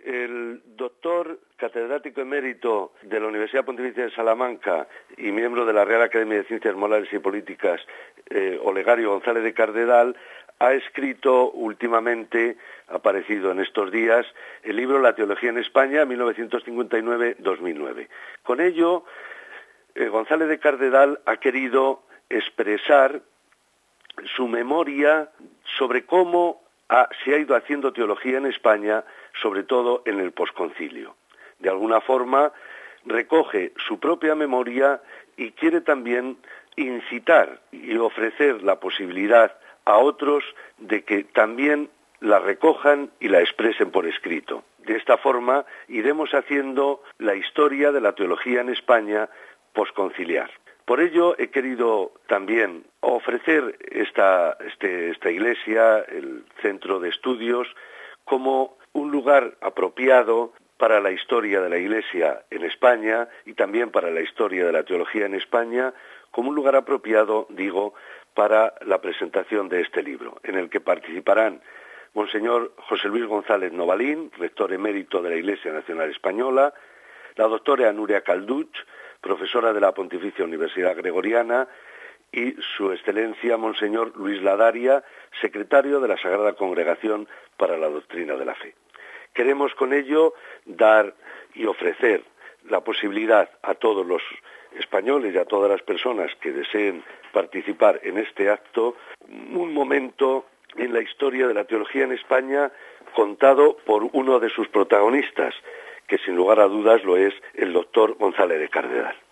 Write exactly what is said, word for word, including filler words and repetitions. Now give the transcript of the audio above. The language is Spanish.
El doctor catedrático emérito de la Universidad Pontificia de Salamanca y miembro de la Real Academia de Ciencias Morales y Políticas, eh, Olegario González de Cardedal, ha escrito últimamente, ha aparecido en estos días, el libro La teología en España, mil novecientos cincuenta y nueve a dos mil nueve. Con ello, eh, González de Cardedal ha querido expresar su memoria sobre cómo ha, se ha ido haciendo teología en España, sobre todo en el posconcilio. De alguna forma recoge su propia memoria y quiere también incitar y ofrecer la posibilidad a otros de que también la recojan y la expresen por escrito. De esta forma iremos haciendo la historia de la teología en España posconciliar. Por ello he querido también ofrecer esta, este, esta iglesia, el centro de estudios, como un lugar apropiado para la historia de la Iglesia en España y también para la historia de la teología en España, como un lugar apropiado, digo, para la presentación de este libro, en el que participarán Monseñor José Luis González Novalín, rector emérito de la Iglesia Nacional Española, la doctora Nuria Calduch, profesora de la Pontificia Universidad Gregoriana, y su excelencia Monseñor Luis Ladaria, secretario de la Sagrada Congregación para la Doctrina de la Fe. Queremos con ello dar y ofrecer la posibilidad a todos los españoles y a todas las personas que deseen participar en este acto, un momento en la historia de la teología en España contado por uno de sus protagonistas, que sin lugar a dudas lo es el doctor González de Cardedal.